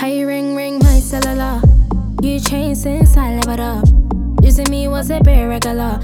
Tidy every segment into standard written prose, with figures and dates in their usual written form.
How you ring my cellular? You changed since I leveled up. Using me was a bit regular,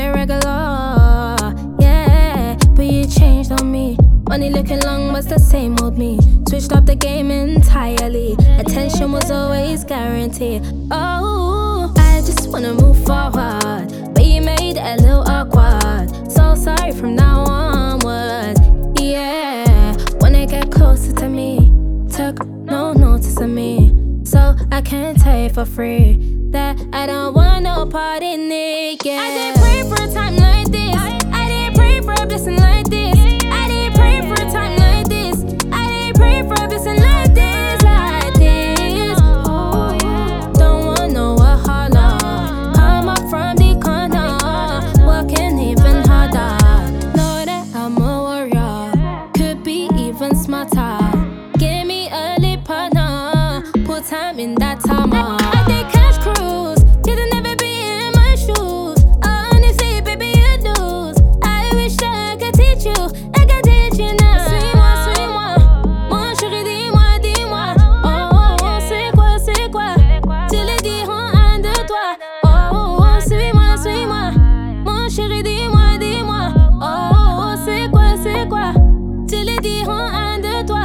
yeah. But you changed on me. Money looking long was the same old me. Switched up the game entirely. Attention was always guaranteed. Oh, I just wanna move forward, but you made it a little awkward. So sorry from now onwards. Yeah, wanna get closer to me. Took no notice of me, so I can't tell you for free that I don't want no part in it. Yeah, I didn't pray for a time like this. I didn't pray for a blessing like this. I didn't pray for a time like this. I didn't pray for a blessing like this, like this. Oh, don't want no wahala. Come up from the corner, working even harder. Know that I'm a warrior, could be even smarter. Give me a lip partner, put time in that timer. I did cash cruise, didn't ever be in my shoes. Honestly, baby, you lose. I wish that I could teach you, I could teach you now. Suis-moi, mon chéri, dis-moi. Oh, oh, oh, c'est quoi? Tu le dis en un de toi. Oh, oh, oh, suis-moi. Mon chéri, dis-moi. Oh, oh, oh, c'est quoi? Tu le dis en un de toi.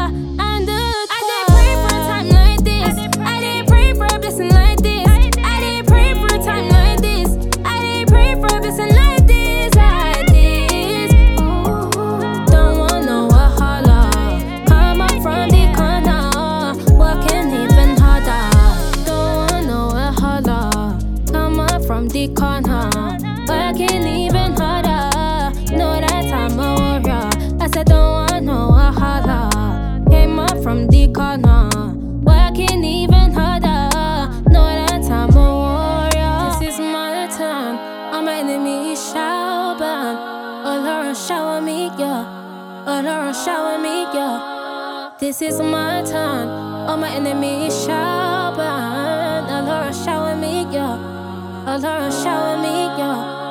From the corner, working even harder. Know that I'm a warrior. I said don't want no wahala. Came up from the corner, working even harder. Know that I'm a warrior. This is my time. All my enemies shall burn. Oh Lord, shower me, yeah. Oh Lord, shower me, yeah. This is my time. All my enemies shall burn. Oh Lord, shower me, yeah. Oh Lord, shower me, yeah.